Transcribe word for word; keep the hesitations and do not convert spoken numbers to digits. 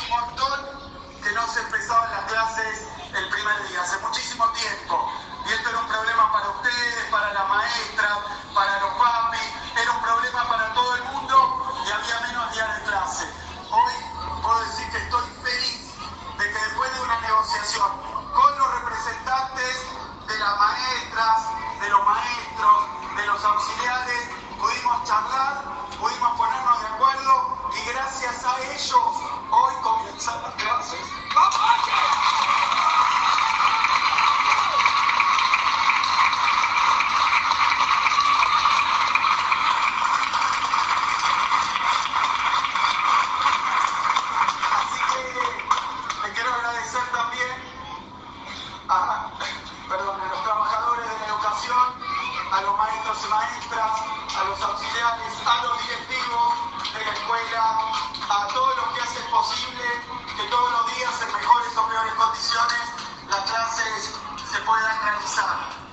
montón que no se empezaban las clases el primer día, hace muchísimo tiempo. Y esto era un problema para ustedes, para la maestra, para los papis, era un problema para todo el mundo y había menos días de clase. Hoy puedo decir que estoy feliz de que después de una negociación con los representantes de las maestras, de los maestros, de los auxiliares, pudimos charlar, pudimos ponernos de acuerdo y gracias a ellos hoy comienzan las clases. Así que le quiero agradecer también a, perdón, a los trabajadores de la educación, a los maestros y maestras, a los auxiliares, a los directivos de la escuela, a todos los que hacen posible que todos los días en mejores o peores condiciones las clases se puedan realizar.